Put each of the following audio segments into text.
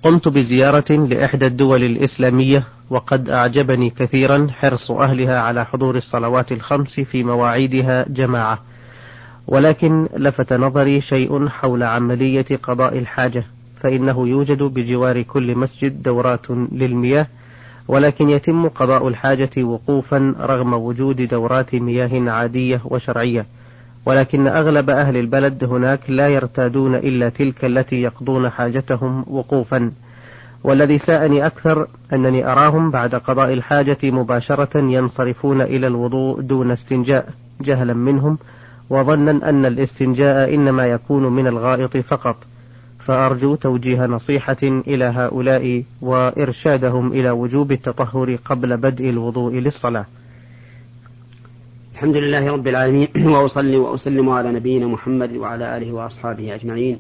قمت بزيارة لإحدى الدول الإسلامية، وقد أعجبني كثيرا حرص أهلها على حضور الصلوات الخمس في مواعيدها جماعة، ولكن لفت نظري شيء حول عملية قضاء الحاجة، فإنه يوجد بجوار كل مسجد دورات للمياه، ولكن يتم قضاء الحاجة وقوفا رغم وجود دورات مياه عادية وشرعية، ولكن أغلب أهل البلد هناك لا يرتادون إلا تلك التي يقضون حاجتهم وقوفا. والذي ساءني أكثر أنني أراهم بعد قضاء الحاجة مباشرة ينصرفون إلى الوضوء دون استنجاء، جهلا منهم وظنا أن الاستنجاء إنما يكون من الغائط فقط. فأرجو توجيه نصيحة إلى هؤلاء وإرشادهم إلى وجوب التطهر قبل بدء الوضوء للصلاة. الحمد لله رب العالمين، وأصلي وأسلم على نبينا محمد وعلى آله وأصحابه أجمعين،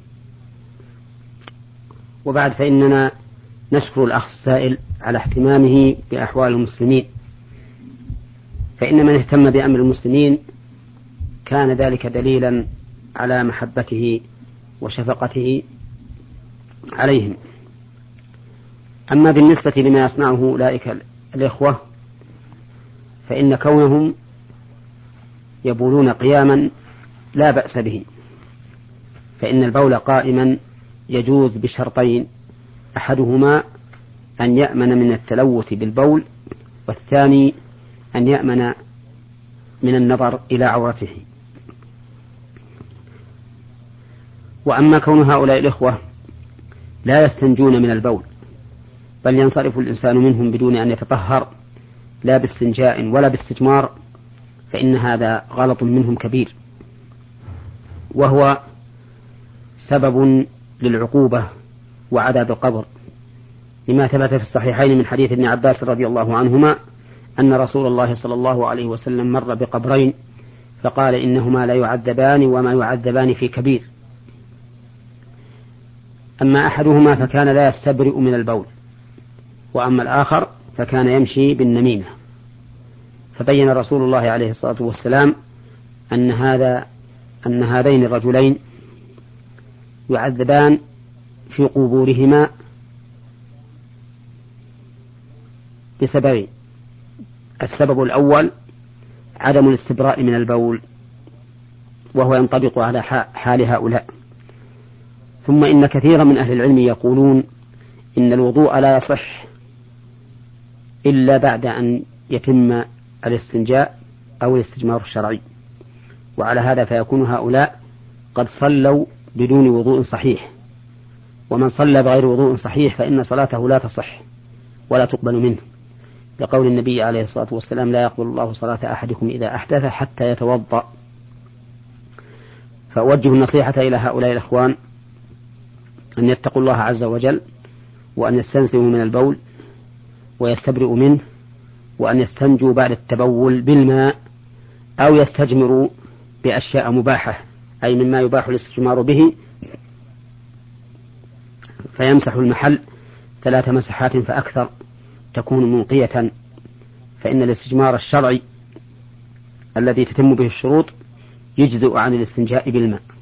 وبعد، فإننا نشكر الأخ السائل على اهتمامه بأحوال المسلمين، فإن من اهتم بأمر المسلمين كان ذلك دليلا على محبته وشفقته عليهم. أما بالنسبة لما يصنعه أولئك الإخوة، فإن كونهم يبولون قياما لا بأس به، فإن البول قائما يجوز بشرطين: أحدهما أن يأمن من التلوث بالبول، والثاني أن يأمن من النظر إلى عورته. وأما كون هؤلاء الإخوة لا يستنجون من البول، بل ينصرف الإنسان منهم بدون أن يتطهر لا باستنجاء ولا باستجمار، فإن هذا غلط منهم كبير، وهو سبب للعقوبة وعذاب القبر، لما ثبت في الصحيحين من حديث ابن عباس رضي الله عنهما أن رسول الله صلى الله عليه وسلم مر بقبرين فقال: إنهما لا يعذبان وما يعذبان في كبير. أما أحدهما فكان لا يستبرئ من البول، وأما الآخر فكان يمشي بالنميمة. فبين رسول الله عليه الصلاة والسلام أن هذين الرجلين يعذبان في قبورهما بسببين: السبب الأول عدم الاستبراء من البول، وهو ينطبق على حال هؤلاء. ثم إن كثيرا من أهل العلم يقولون إن الوضوء لا يصح إلا بعد أن يتم الاستنجاء أو الاستجمار الشرعي، وعلى هذا فيكون هؤلاء قد صلوا بدون وضوء صحيح، ومن صلى بغير وضوء صحيح فإن صلاته لا تصح ولا تقبل منه، لقول النبي عليه الصلاة والسلام: لا يقبل الله صلاة أحدكم إذا أحدث حتى يتوضأ. فأوجه النصيحة إلى هؤلاء الإخوان أن يتقوا الله عز وجل، وأن يستنزهوا من البول ويستبرئوا منه، وأن يستنجوا بعد التبول بالماء، أو يستجمروا بأشياء مباحة، أي مما يباح الاستجمار به، فيمسح المحل 3 مسحات فأكثر تكون منقية، فإن الاستجمار الشرعي الذي تتم به الشروط يجزئ عن الاستنجاء بالماء.